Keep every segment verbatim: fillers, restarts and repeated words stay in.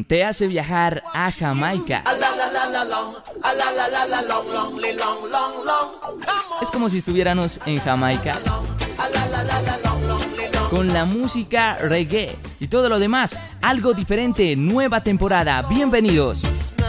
te hace viajar a Jamaica. Es como si estuviéramos en Jamaica con la música reggae y todo lo demás. Algo diferente, nueva temporada. Bienvenidos.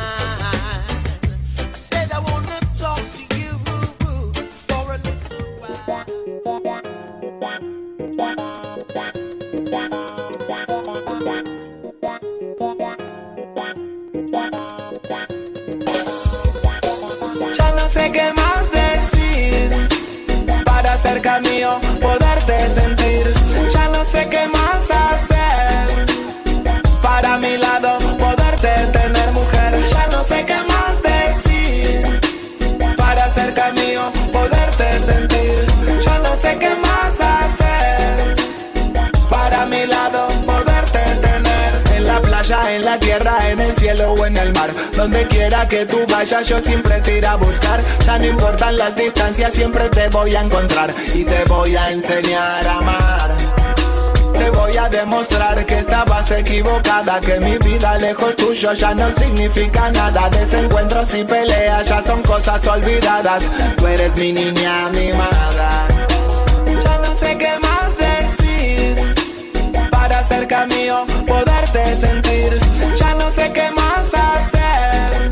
Ya no sé qué más decir para cerca mío poderte sentir. Ya no sé qué más hacer para mi lado poderte tener, mujer. Ya no sé qué más decir para cerca mío poderte sentir. Ya no sé qué más hacer para mi lado poderte tener. En la playa, en la tierra, en el cielo o en el mar, donde quiera que tú vayas yo siempre te iré a buscar. Ya no importan las distancias, siempre te voy a encontrar y te voy a enseñar a amar. Te voy a demostrar que estabas equivocada, que mi vida lejos tuyo ya no significa nada. Desencuentros y peleas ya son cosas olvidadas. Tú eres mi niña mimada. Ya no sé qué más decir para cerca mío poderte sentir. Ya no sé qué más hacer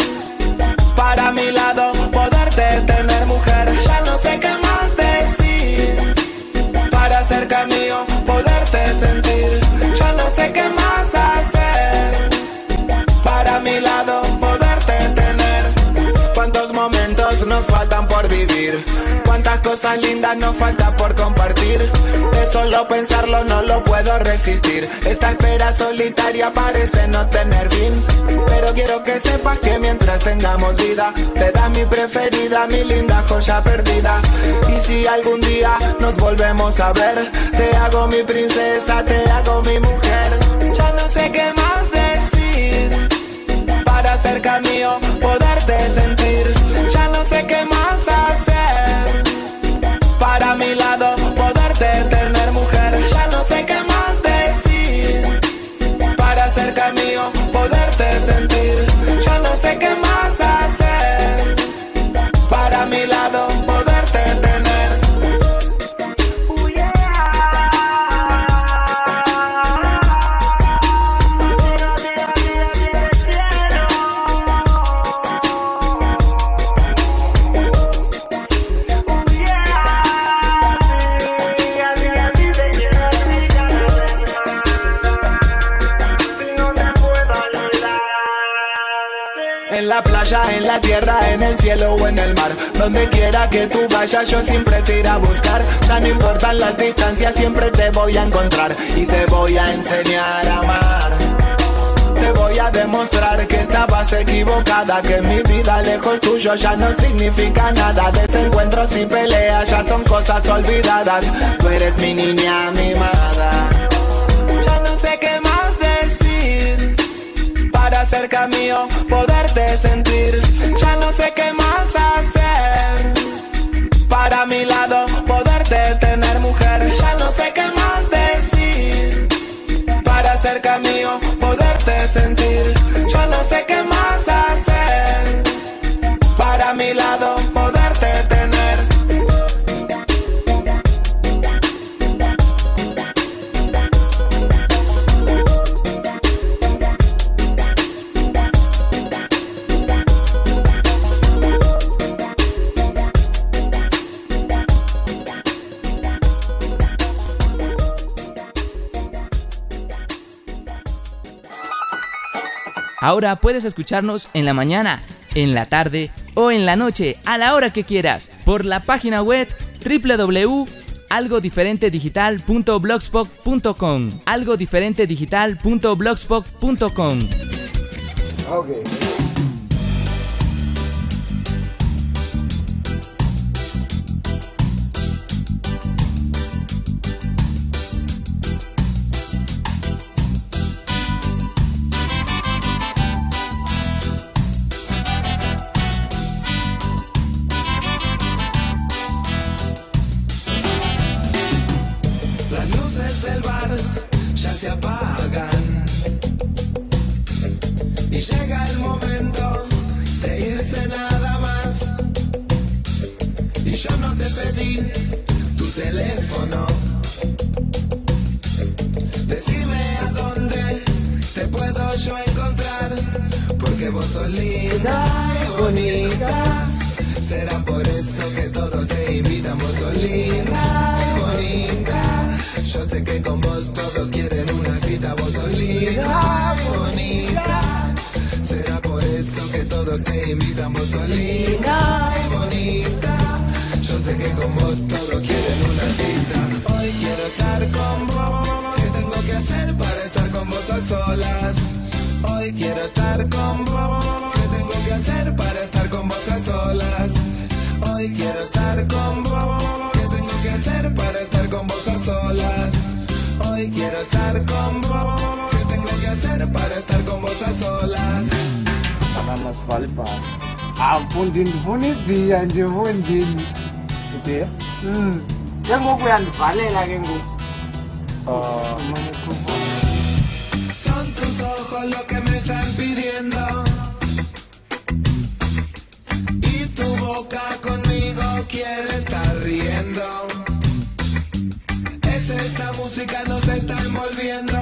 para mi lado poderte tener, mujer. Ya no sé qué más decir para cerca mío poderte sentir. Ya no sé qué más hacer para mi lado poderte tener. Cuántos momentos nos faltan por vivir, cuántas cosas lindas nos falta por compartir. De solo pensarlo no lo puedo resistir. Esta espera solitaria parece no tener fin, pero quiero que sepas que mientras tengamos vida serás mi preferida, mi linda joya perdida. Y si algún día nos volvemos a ver, te hago mi princesa, te hago mi mujer. Ya no sé qué más decir para cerca mío poderte sentir. Ya no sé qué más hacer para mi lado poderte tener, mujer. Ya no sé qué más decir para cerca mío poderte sentir. Ya no sé qué más hacer para mi lado poderte tener. En la playa, en la tierra, en el cielo o en el mar, donde quiera que tú vayas yo siempre te iré a buscar. Ya no importan las distancias, siempre te voy a encontrar y te voy a enseñar a amar. Te voy a demostrar que estabas equivocada, que mi vida lejos tuyo ya no significa nada. Desencuentros y peleas ya son cosas olvidadas. Tú eres mi niña mimada. Ya no sé qué más decir para cerca mío poderte sentir. Ya no sé qué más hacer para mi lado poderte tener, mujer. Ya no sé qué más decir para cerca mío poderte sentir. Yo no sé qué más hacer para mi lado poderte tener. Ahora puedes escucharnos en la mañana, en la tarde o en la noche, a la hora que quieras, por la página web doble u doble u doble u punto algo diferente digital punto blogspot punto com. algo diferente digital punto blogspot punto com. Okay. Las luces del bar ya se apagan. Y llega el momento de irse nada más. Y yo no te pedí tu teléfono. Decime a dónde te puedo yo encontrar, porque vos sos linda y bonita. Será por eso que todos te invitan. Vos sos linda y bonita. Yo sé que con vos todos quieren una cita. Vos sos linda y bonita. Será por eso que todos te invitan. Vos sos linda y bonita. Yo sé que con vos todos quieren una cita. Hoy quiero estar con vos. ¿Qué tengo que hacer para estar con vos a solas? Hoy quiero estar con vos. ¿Qué tengo que hacer para estar con vos a solas? Hoy quiero estar con vos. ¿Qué tengo que hacer para estar con vos a solas? Hoy quiero estar con vos. ¿Qué tengo que hacer para estar con vos a solas? Mas Valpa. Ampun din punit dia jepun din. Gitu ya? Hmm. Yang gue yang vale lagi gue. Oh. Son tus ojos lo que me están pidiendo. Y tu boca conmigo quiere estar riendo. Es esta música nos está envolviendo.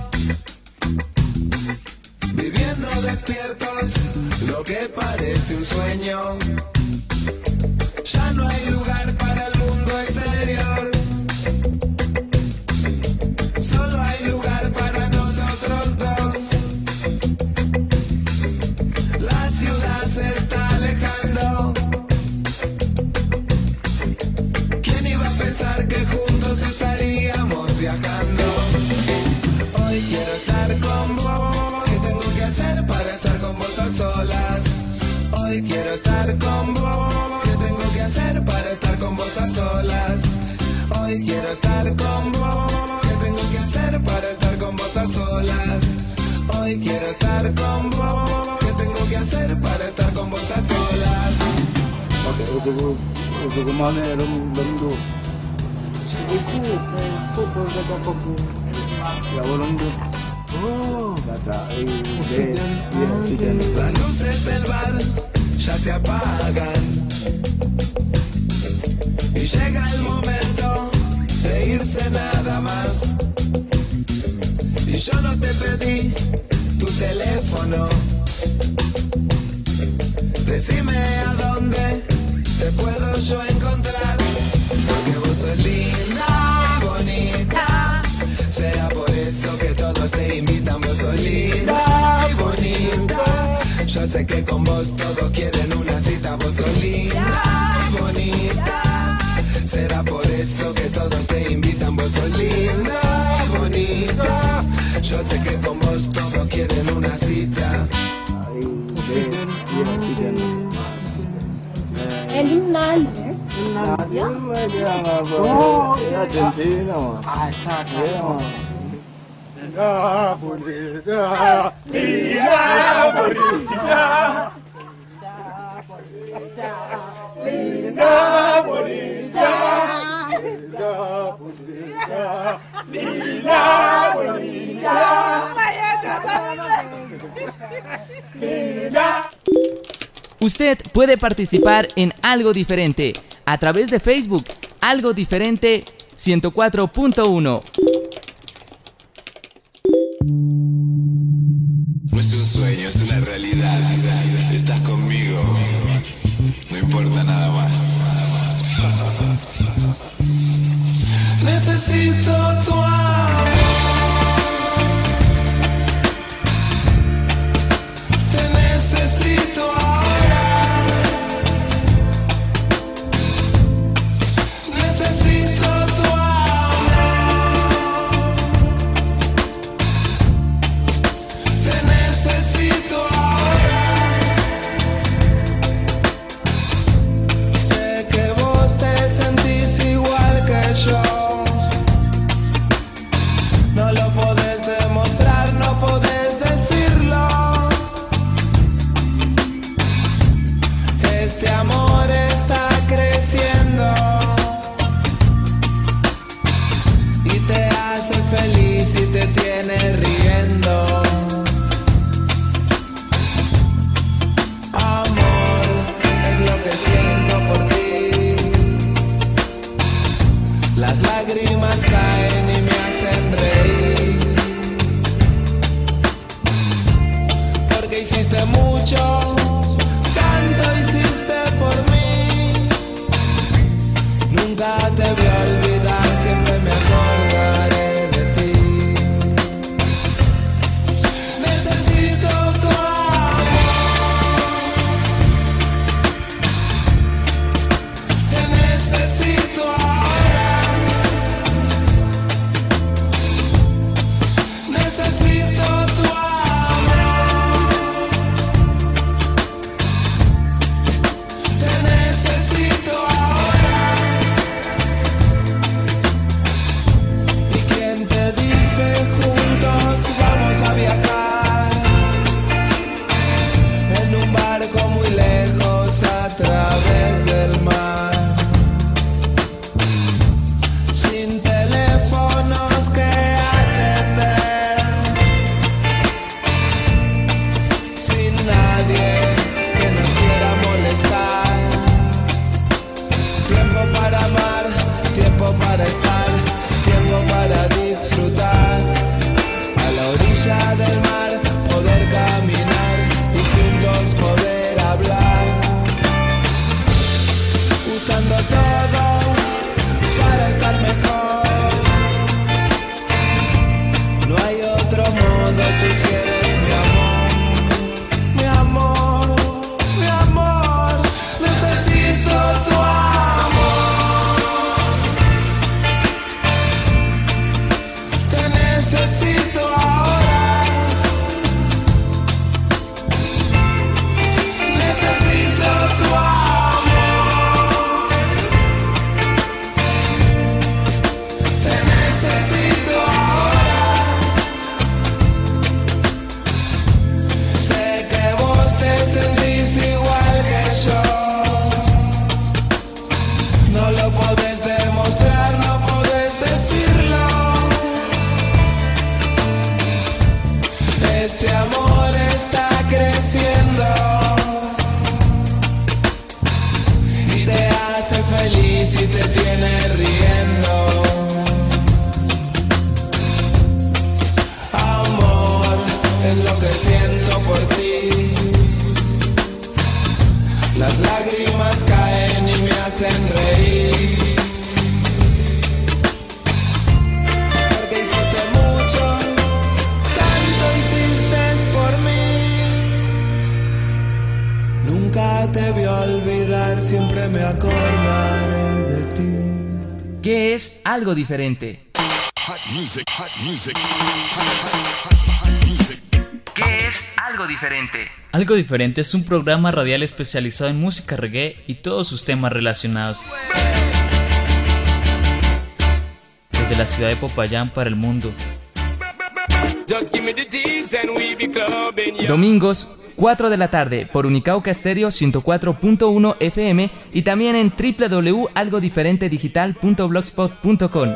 Viviendo despiertos, lo que parece un sueño. Ya no hay lugar para el mundo exterior. Solo hay lugar para nosotros dos. La ciudad se está alejando. ¿Quién iba a pensar que juntos estaríamos viajando? Hoy quiero estar con vos. ¿Qué tengo que hacer para estar con vos a solas? Hoy quiero estar con vos. ¿Qué tengo que hacer para estar con vos a solas? Hoy quiero estar con vos. ¿Qué tengo que hacer para estar con vos a solas? Hoy quiero estar con vos. ¿Qué tengo que hacer para estar con vos a solas? Oke, untuk untuk kemana ya rum lemdu? Itu foto dekat kopi. Ya lemdu. Oh, baca eh de Las luces del bar ya se apagan. Y llega el momento de irse nada más. Y yo no te pedí tu teléfono. Decime a dónde te puedo yo encontrar, porque vos sos linda y bonita. Será por eso que todos te invitan. Vos sos linda y bonita. Yo sé que con vos todos quieren una cita. Vos sos linda y bonita. Será por eso que todos te invitan. Vos sos linda y bonita. Yo sé que con vos todos quieren una cita. Enlarge. Oh, Argentina. Ah, exacto. Linda bonita, linda bonita, linda bonita, linda bonita, linda bonita, linda. Usted puede participar en Algo Diferente a través de Facebook, Algo Diferente ciento cuatro punto uno. No es un sueño, es una realidad. Estás conmigo, no importa nada más. Necesito tu amor. Te necesito ahora. Necesito tu amor. Te necesito ahora. Sé que vos te sentís igual que yo. hiciste mucho, tanto hiciste por mí. Nunca te voy a olvidar, siempre me acordaré de ti. Necesito tu amor, te necesito ahora. Necesito tu amor, te necesito ahora. ¿Y quién te dice juntos vamos a viajar en un barco muy lejos a través del mar? Sin teléfonos que atender, sin nadie que nos quiera molestar. Tiempo para amar, tiempo para estar, tiempo para disfrutar. A la orilla del mar poder caminar y juntos poder hablar. Usando todo para estar mejor. No hay otro modo, tú sí eres mi amor. Mi amor, mi amor. Necesito tu amor, te necesito ahora. Necesito tu amor, te necesito ahora. Sé que vos te sentís igual que yo. No lo podés demostrar, no podés decirlo. Este amor está creciendo y te hace feliz y te tiene riendo. Amor, es lo que siento por ti. Las lágrimas caen y me hacen reír. Porque hiciste mucho, tanto hiciste por mí. Nunca te voy a olvidar, siempre me acordaré de ti. ¿Qué es algo diferente? ¿Qué es algo diferente? Algo Diferente es un programa radial especializado en música reggae y todos sus temas relacionados. Desde la ciudad de Popayán para el mundo. Domingos, cuatro de la tarde, por Unicauca Estéreo ciento cuatro punto uno F M y también en doble u doble u doble u punto algo diferente digital punto blogspot punto com.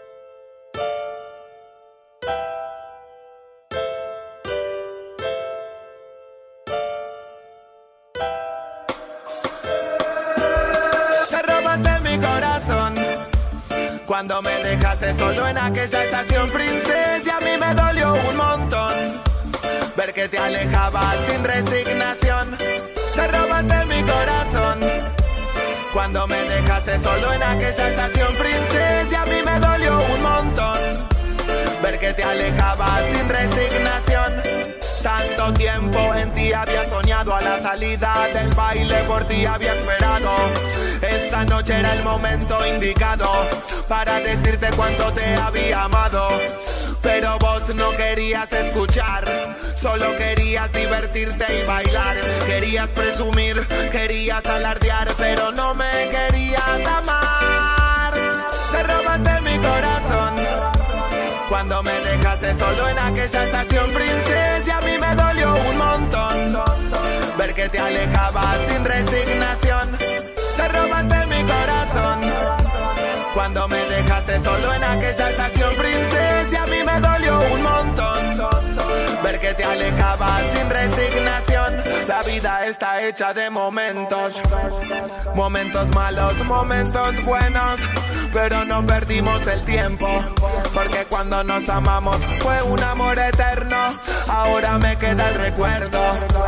Te robaste mi corazón cuando me dejaste solo en aquella estación, princesa, y a mí me dolió un montón ver que te alejabas sin resignación. Te robaste mi corazón cuando me dejaste solo en aquella estación, princesa, y a mí me dolió un montón ver que te alejabas sin resignación. Tanto tiempo en ti había soñado, a la salida del baile por ti había esperado. Esa noche era el momento indicado para decirte cuánto te había amado. Pero vos no querías escuchar, solo querías divertirte y bailar. Querías presumir, querías alardear, pero no me querías amar. Te robaste mi corazón cuando me dejaste solo en aquella estación, princesa, y a mí me dolió un montón ver que te alejabas sin resignación. Te robaste mi corazón cuando me dejaste solo en aquella estación, princesa, y a mí me dolió un montón ver que te alejabas sin resignación. La vida vida está hecha de momentos. Momentos malos, momentos buenos, pero no perdimos el tiempo, porque cuando nos amamos fue un amor eterno. Ahora me queda el recuerdo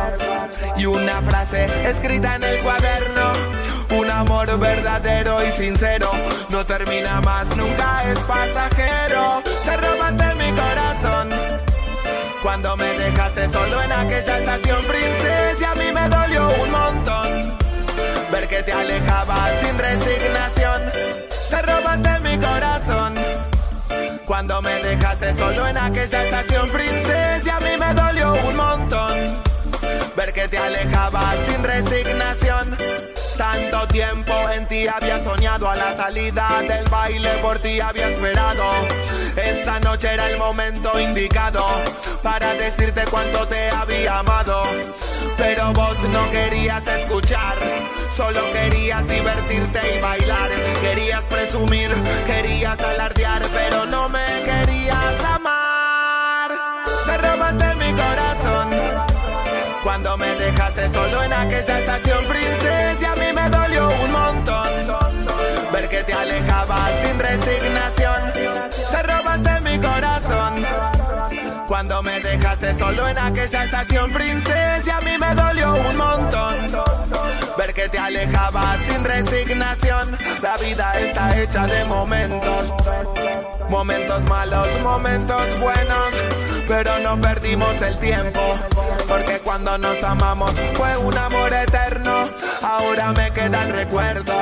y una frase escrita en el cuaderno. Un amor verdadero y sincero no termina más, nunca es pasajero. Te robaste mi corazón cuando me dejaste solo en aquella estación, princesa, y a mí me dolió un montón ver que te alejabas sin resignación. Te robaste mi corazón cuando me dejaste solo en aquella estación, princesa, y a mí me dolió un montón ver que te alejabas sin resignación. Tanto tiempo en ti había soñado, a la salida del baile por ti había esperado. Esta noche era el momento indicado para decirte cuánto te había amado, pero vos no querías escuchar, solo querías divertirte y bailar. Querías presumir, querías alardear, pero no me querías amar. Te robaste mi corazón cuando me dejaste solo en aquella estación, princesa, y a mí me dolió un montón ver que te alejabas sin resignación. Te robaste mi corazón cuando me dejaste solo en aquella estación, princesa, y a mí me dolió un montón ver que te alejabas sin resignación. La vida está hecha de momentos, momentos malos, momentos buenos, pero no perdimos el tiempo, porque cuando nos amamos fue un amor eterno. Ahora me queda el recuerdo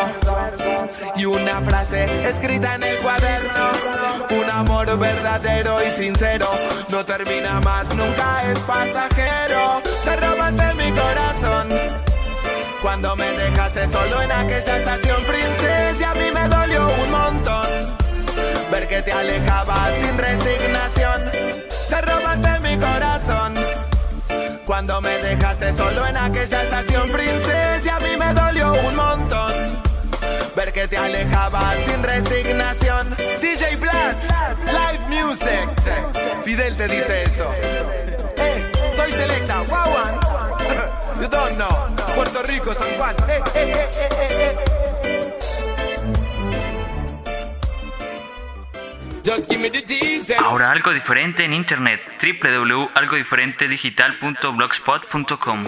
y una frase escrita en el cuaderno. Un amor verdadero y sincero no termina más, nunca es pasajero. Te robaste mi corazón cuando me dejaste solo en aquella estación, princesa, y a mí me dolió un montón ver que te alejabas sin resignación. Te robaste mi corazón cuando me dejaste solo en aquella estación, princesa, y a mí me dolió un montón ver que te alejabas sin resignación. D J Blast, Live Music. Fidel te dice eso. Eh, soy Selecta, Wawan. You don't know. Puerto Rico, San Juan. Eh, eh, eh, eh, eh, eh. Ahora algo diferente en internet, doble u doble u doble u punto algo diferente digital punto blogspot punto com.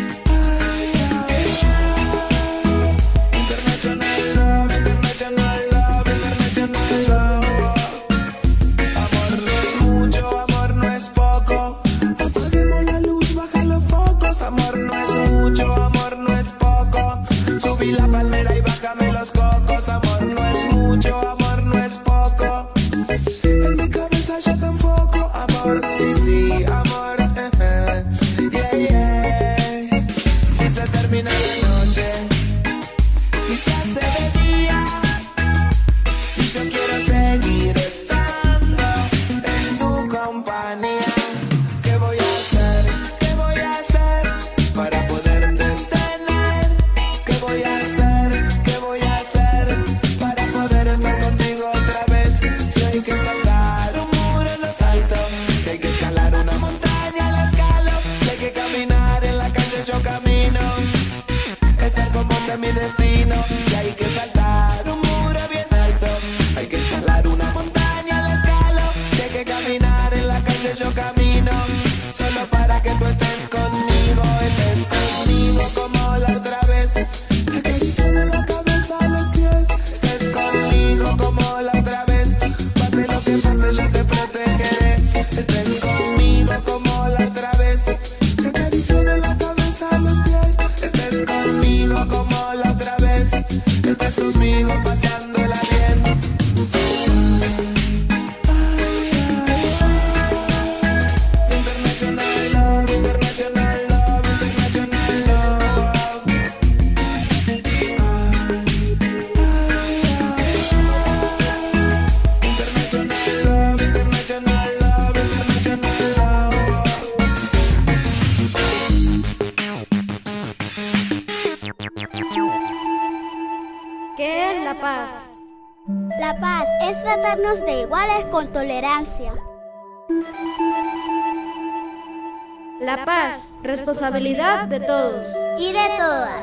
International love, international love. La paz es tratarnos de iguales con tolerancia. La paz, responsabilidad de todos. Y de todas.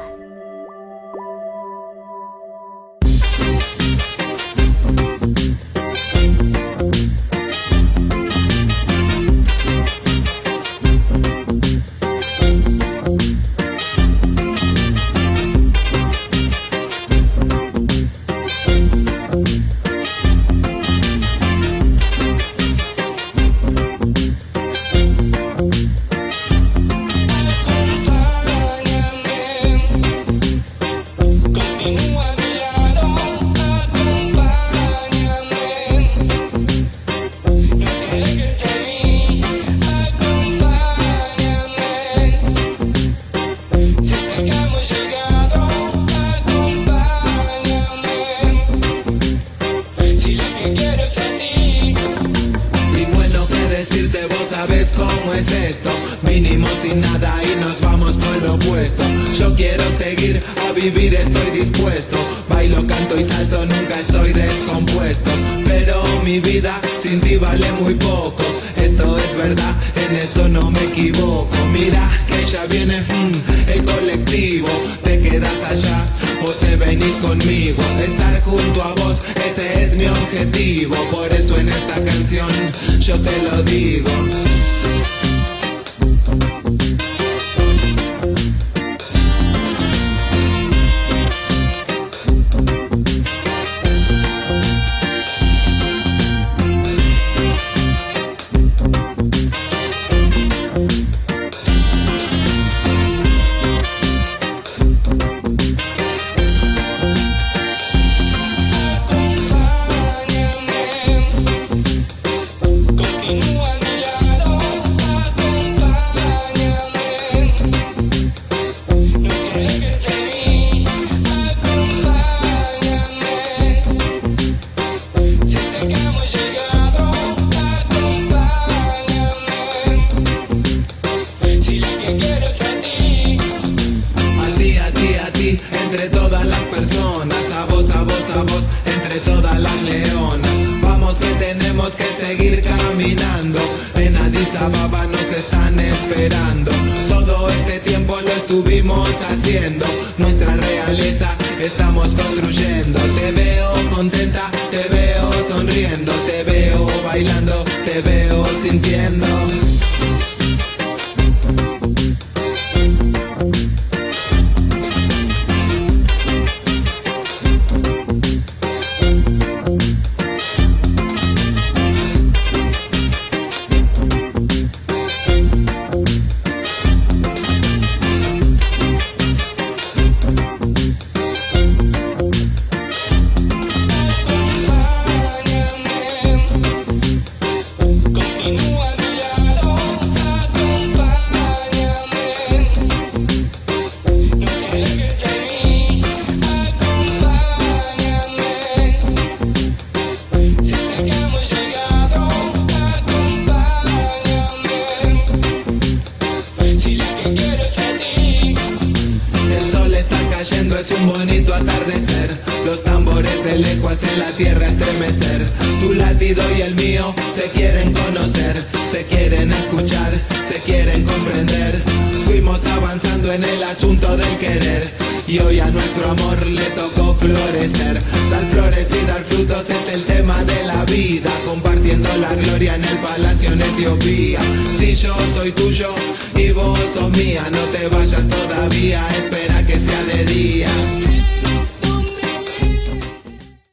Si yo soy tuyo y vos sos mía, no te vayas todavía, espera.